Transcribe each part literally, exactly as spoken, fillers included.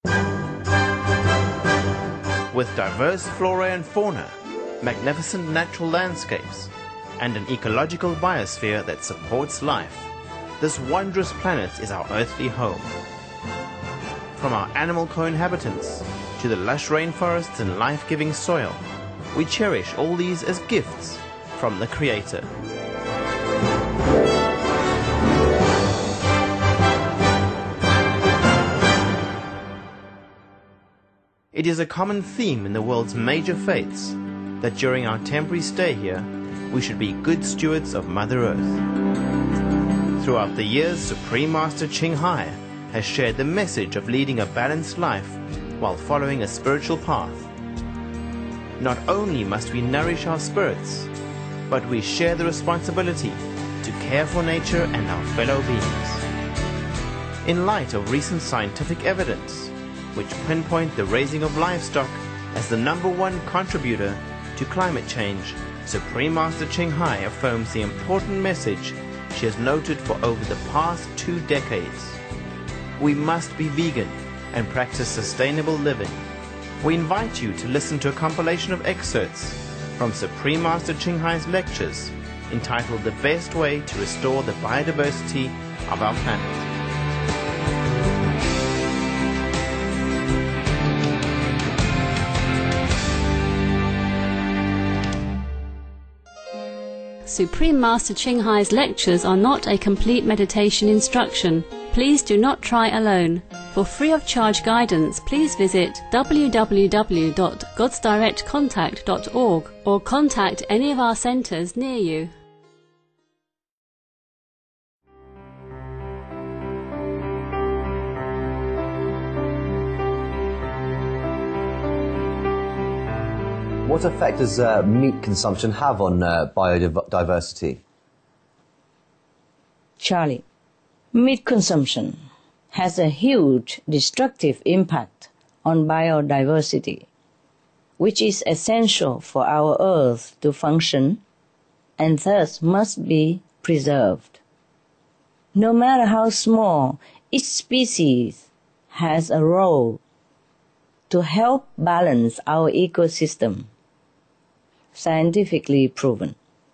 With diverse flora and fauna, magnificent natural landscapes, and an ecological biosphere that supports life, this wondrous planet is our earthly home. From our animal co-inhabitants to the lush rainforests and life-giving soil, we cherish all these as gifts from the Creator. It is a common theme in the world's major faiths that during our temporary stay here, we should be good stewards of Mother Earth. Throughout the years, Supreme Master Ching Hai has shared the message of leading a balanced life while following a spiritual path. Not only must we nourish our spirits, but we share the responsibility to care for nature and our fellow beings. In light of recent scientific evidence, which pinpoint the raising of livestock as the number one contributor to climate change, Supreme Master Ching Hai affirms the important message she has noted for over the past two decades. We must be vegan and practice sustainable living. We invite you to listen to a compilation of excerpts from Supreme Master Ching Hai's lectures entitled The Best Way to Restore the Biodiversity of Our Planet. Supreme Master Ching Hai's lectures are not a complete meditation instruction. Please do not try alone. For free of charge guidance, please visit w w w dot gods direct contact dot org or contact any of our centers near you. What effect does uh, meat consumption have on uh, biodiversity? Charlie, meat consumption has a huge destructive impact on biodiversity, which is essential for our Earth to function and thus must be preserved. No matter how small, each species has a role to help balance our ecosystem, scientifically proven.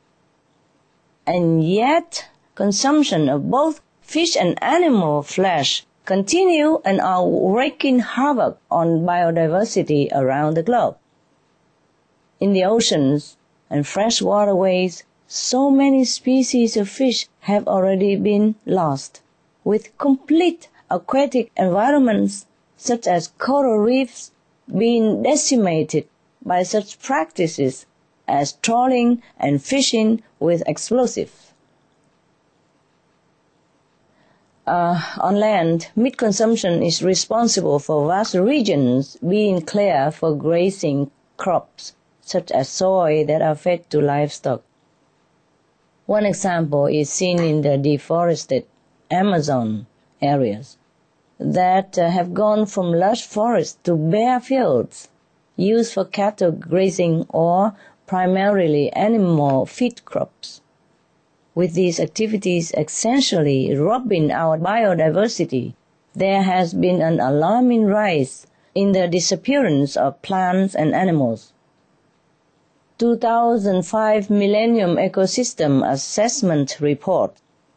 And yet, consumption of both fish and animal flesh continue and are wreaking havoc on biodiversity around the globe. In the oceans and fresh waterways, so many species of fish have already been lost, with complete aquatic environments such as coral reefs being decimated by such practices as trawling and fishing with explosives. Uh, on land, meat consumption is responsible for vast regions being cleared for grazing crops, such as soy that are fed to livestock. One example is seen in the deforested Amazon areas that uh, have gone from lush forests to bare fields used for cattle grazing or primarily animal feed crops. With these activities essentially robbing our biodiversity, there has been an alarming rise in the disappearance of plants and animals. two thousand five Millennium Ecosystem Assessment Report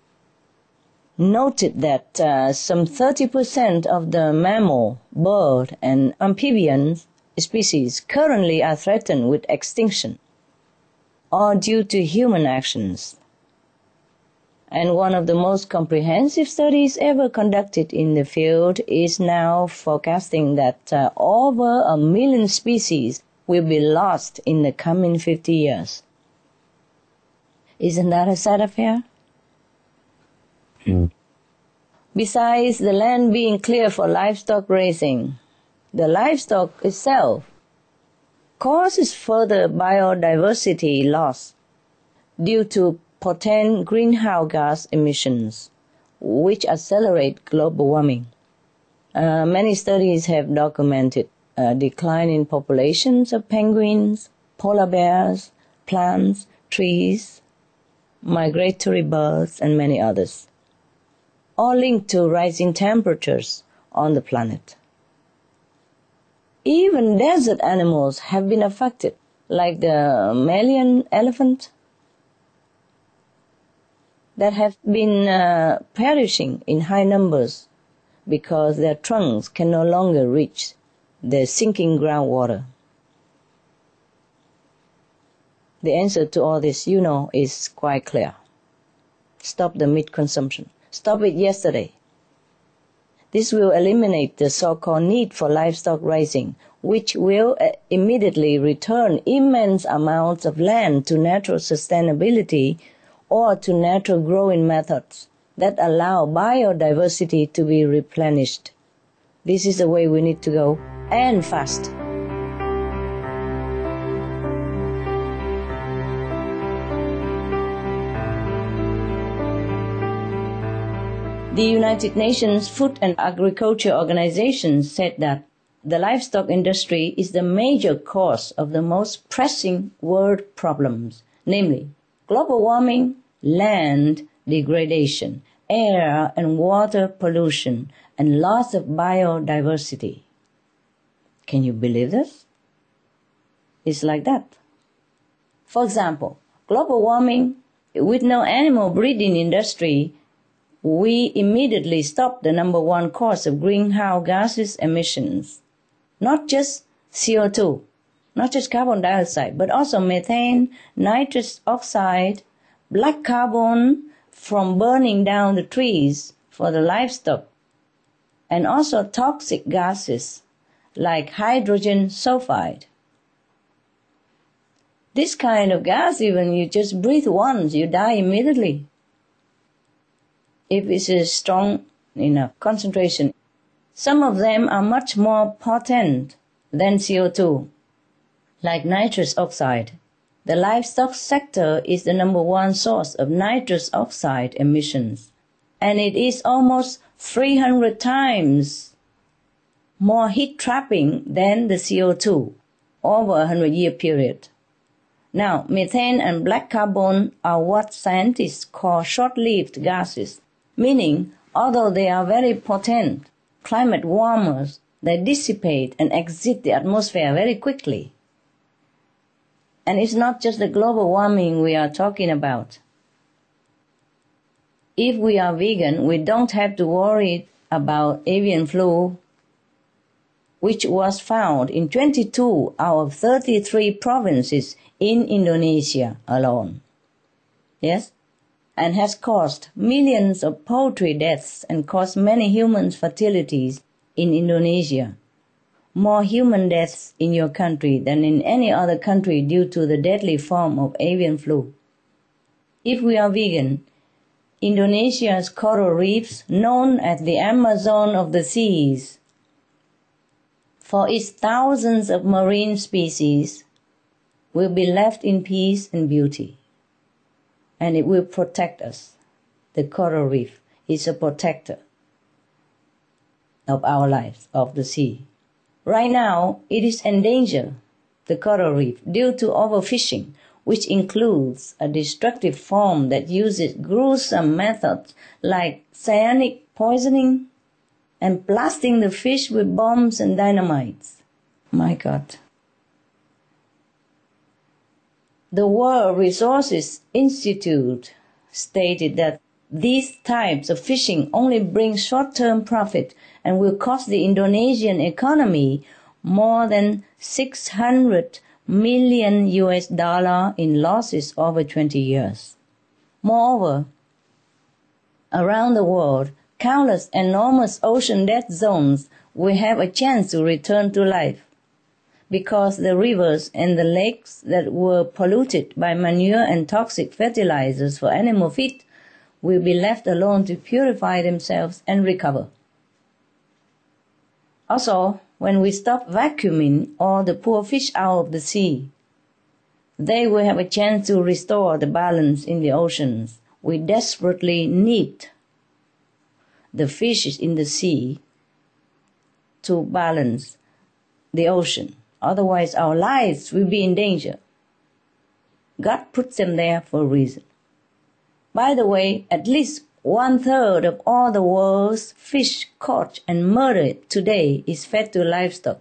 noted that uh, some thirty percent of the mammal, bird, and amphibian species currently are threatened with extinction, or due to human actions. And one of the most comprehensive studies ever conducted in the field is now forecasting that uh, over a million species will be lost in the coming fifty years. Isn't that a sad affair? Mm. Besides the land being cleared for livestock raising, the livestock itself causes further biodiversity loss due to potent greenhouse gas emissions, which accelerate global warming. Uh, many studies have documented a decline in populations of penguins, polar bears, plants, trees, migratory birds, and many others, all linked to rising temperatures on the planet. Even desert animals have been affected, like the Malian elephant, that have been uh, perishing in high numbers because their trunks can no longer reach the sinking groundwater. The answer to all this, you know, is quite clear. Stop the meat consumption. Stop it yesterday. This will eliminate the so-called need for livestock raising, which will uh, immediately return immense amounts of land to natural sustainability or to natural growing methods that allow biodiversity to be replenished. This is the way we need to go, and fast. The United Nations Food and Agriculture Organization said that the livestock industry is the major cause of the most pressing world problems, namely global warming, land degradation, air and water pollution, and loss of biodiversity. Can you believe this? It's like that. For example, global warming, with no animal breeding industry, we immediately stop the number one cause of greenhouse gases emissions. Not just C O two, not just carbon dioxide, but also methane, nitrous oxide, black carbon from burning down the trees for the livestock, and also toxic gases like hydrogen sulfide. This kind of gas, even you just breathe once, you die immediately. If it's a strong enough concentration. Some of them are much more potent than C O two, like nitrous oxide. The livestock sector is the number one source of nitrous oxide emissions, and it is almost three hundred times more heat trapping than the C O two over a hundred-year period. Now, methane and black carbon are what scientists call short-lived gases, meaning although they are very potent climate warmers, they dissipate and exit the atmosphere very quickly. And it's not just the global warming we are talking about. If we are vegan, we don't have to worry about avian flu, which was found in twenty-two out of thirty-three provinces in Indonesia alone. Yes? And has caused millions of poultry deaths and caused many human fatalities in Indonesia. More human deaths in your country than in any other country due to the deadly form of avian flu. If we are vegan, Indonesia's coral reefs, known as the Amazon of the seas, for its thousands of marine species, will be left in peace and beauty. And it will protect us. The coral reef is a protector of our lives, of the sea. Right now, it is endangered, the coral reef, due to overfishing, which includes a destructive form that uses gruesome methods like cyanic poisoning and blasting the fish with bombs and dynamites. My God. The World Resources Institute stated that these types of fishing only bring short-term profit and will cost the Indonesian economy more than six hundred million U S dollar in losses over twenty years. Moreover, around the world, countless enormous ocean dead zones will have a chance to return to life, because the rivers and the lakes that were polluted by manure and toxic fertilizers for animal feed will be left alone to purify themselves and recover. Also, when we stop vacuuming all the poor fish out of the sea, they will have a chance to restore the balance in the oceans. We desperately need the fishes in the sea to balance the ocean. Otherwise, our lives will be in danger. God puts them there for a reason. By the way, at least one-third of all the world's fish caught and murdered today is fed to livestock.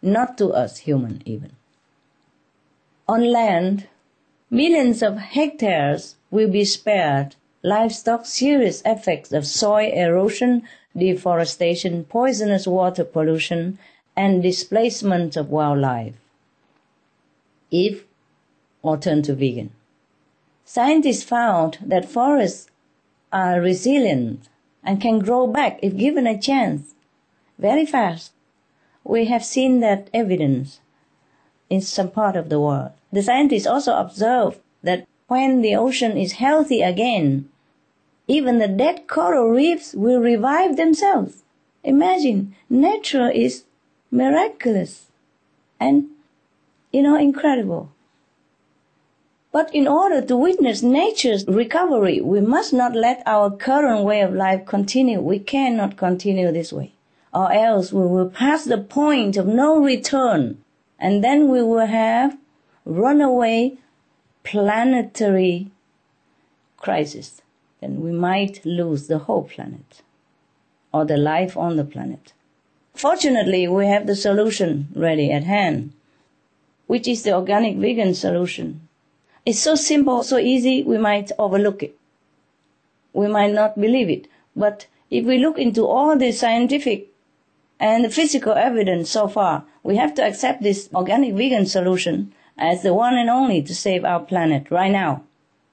not to us human even. On land, millions of hectares will be spared livestock serious effects of soil erosion, deforestation, poisonous water pollution, and displacement of wildlife. If or turn to vegan. Scientists found that forests are resilient and can grow back if given a chance, very fast. We have seen that evidence in some part of the world. The scientists also observed that when the ocean is healthy again, even the dead coral reefs will revive themselves. Imagine, nature is miraculous and, you know, incredible. But in order to witness nature's recovery, we must not let our current way of life continue. We cannot continue this way, or else we will pass the point of no return, and then we will have runaway planetary crisis. Then we might lose the whole planet, or the life on the planet. Fortunately, we have the solution ready at hand, which is the organic vegan solution. It's so simple, so easy, we might overlook it. We might not believe it. But if we look into all the scientific and the physical evidence so far, we have to accept this organic vegan solution as the one and only to save our planet right now.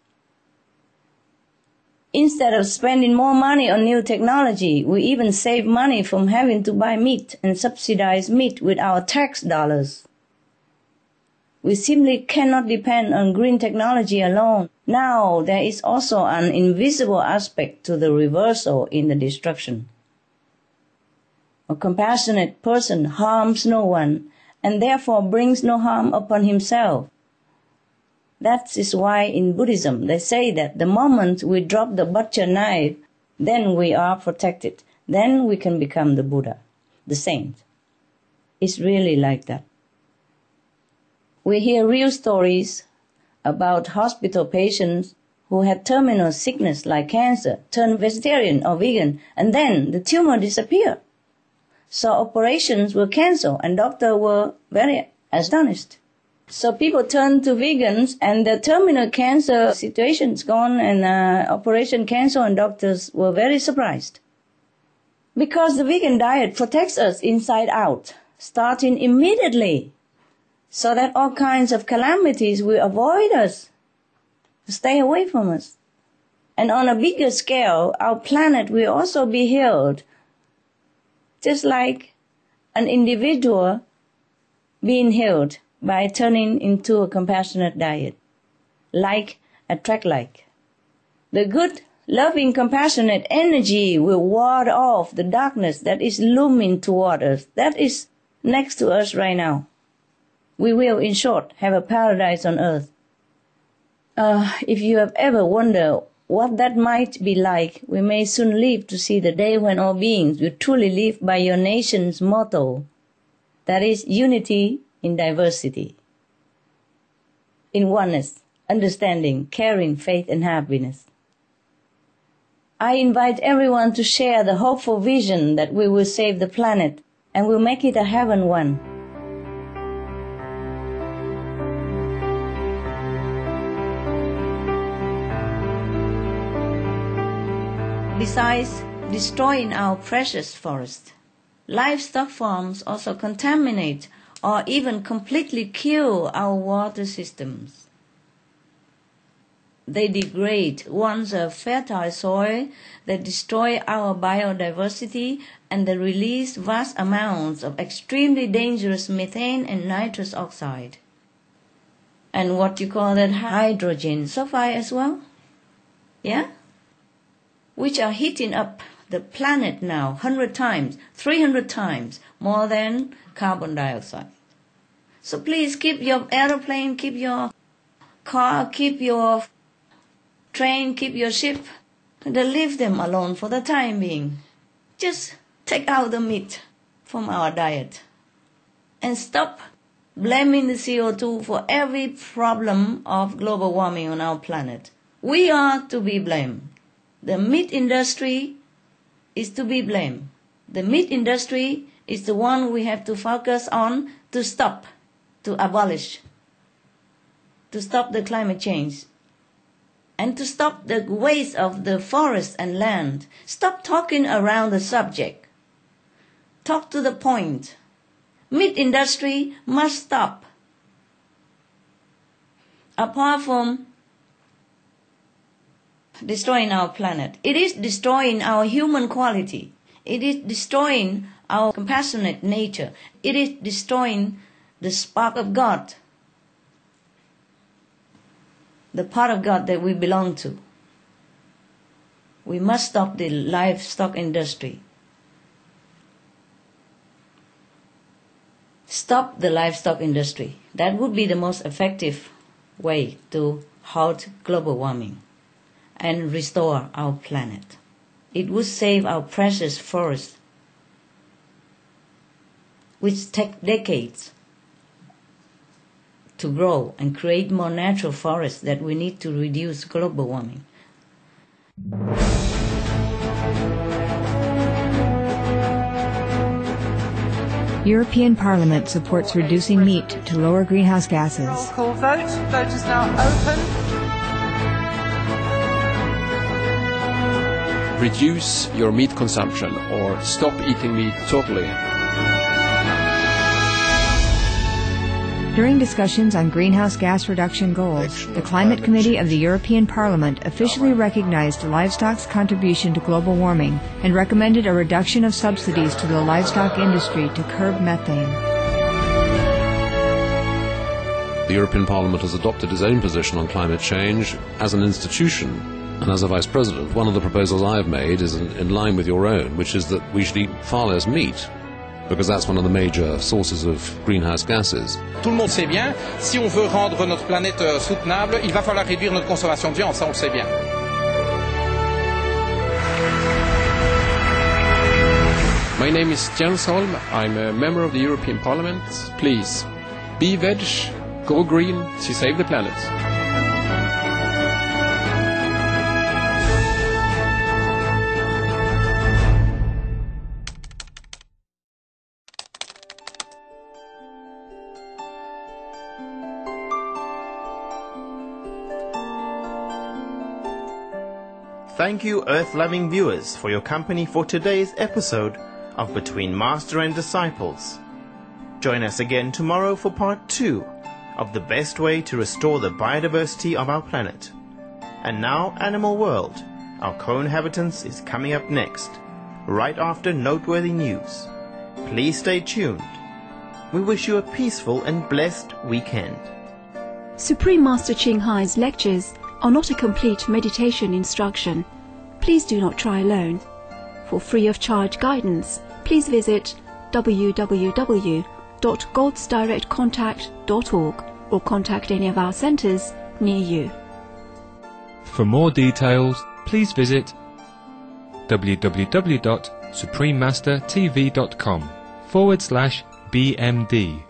Instead of spending more money on new technology, we even save money from having to buy meat and subsidize meat with our tax dollars. We simply cannot depend on green technology alone. Now there is also an invisible aspect to the reversal in the destruction. A compassionate person harms no one and therefore brings no harm upon himself. That is why in Buddhism they say that the moment we drop the butcher knife, then we are protected. Then we can become the Buddha, the saint. It's really like that. We hear real stories about hospital patients who had terminal sickness like cancer, turned vegetarian or vegan, and then the tumor disappeared. So operations were cancelled and doctors were very astonished. So people turned to vegans and the terminal cancer situation's gone and uh, operation canceled and doctors were very surprised. Because the vegan diet protects us inside out, starting immediately, so that all kinds of calamities will avoid us, stay away from us. And on a bigger scale, our planet will also be healed, just like an individual being healed by turning into a compassionate diet. Like attract like. The good, loving, compassionate energy will ward off the darkness that is looming toward us, that is next to us right now. We will, in short, have a paradise on earth. Uh, if you have ever wondered what that might be like, we may soon live to see the day when all beings will truly live by your nation's motto, that is unity in diversity, in oneness, understanding, caring, faith, and happiness. I invite everyone to share the hopeful vision that we will save the planet and will make it a heaven one. Besides destroying our precious forest, livestock farms also contaminate or even completely kill our water systems. They degrade once a fertile soil, they destroy our biodiversity, and they release vast amounts of extremely dangerous methane and nitrous oxide. And what you call that hydrogen sulfide as well? Yeah? Which are heating up the planet now one hundred times, three hundred times more than carbon dioxide. So please keep your aeroplane, keep your car, keep your train, keep your ship, and leave them alone for the time being. Just take out the meat from our diet and stop blaming the C O two for every problem of global warming on our planet. We are to be blamed. The meat industry is to be blamed. The meat industry is the one we have to focus on to stop, to abolish, to stop the climate change, and to stop the waste of the forest and land. Stop talking around the subject. Talk to the point. Meat industry must stop. Apart from destroying our planet, it is destroying our human quality. It is destroying our compassionate nature. It is destroying the spark of God, the part of God that we belong to. We must stop the livestock industry. Stop the livestock industry. That would be the most effective way to halt global warming and restore our planet. It would save our precious forests, which take decades to grow and create more natural forests that we need to reduce global warming. European Parliament supports reducing meat to lower greenhouse gases. Roll call vote. Vote is now open. Reduce your meat consumption or stop eating meat totally. During discussions on greenhouse gas reduction goals, the Climate Committee of the European Parliament officially recognized livestock's contribution to global warming and recommended a reduction of subsidies to the livestock industry to curb methane. The European Parliament has adopted its own position on climate change as an institution. And as a Vice President, one of the proposals I have made is in, in line with your own, which is that we should eat far less meat, because that's one of the major sources of greenhouse gases. Tout le monde sait bien, si on veut rendre notre planète euh, soutenable, il va falloir réduire notre consommation de viande, ça on le sait bien. My name is Jens Holm, I'm a member of the European Parliament. Please, be veg, go green to save the planet. Thank you, Earth-loving viewers, for your company for today's episode of Between Master and Disciples. Join us again tomorrow for part two of the best way to restore the biodiversity of our planet. And now, Animal World, our co-inhabitants, is coming up next, right after noteworthy news. Please stay tuned. We wish you a peaceful and blessed weekend. Supreme Master Ching Hai's lectures are not a complete meditation instruction. Please do not try alone. For free of charge guidance, please visit w w w dot gods direct contact dot org or contact any of our centres near you. For more details, please visit w w w dot supreme master t v dot com forward slash B M D.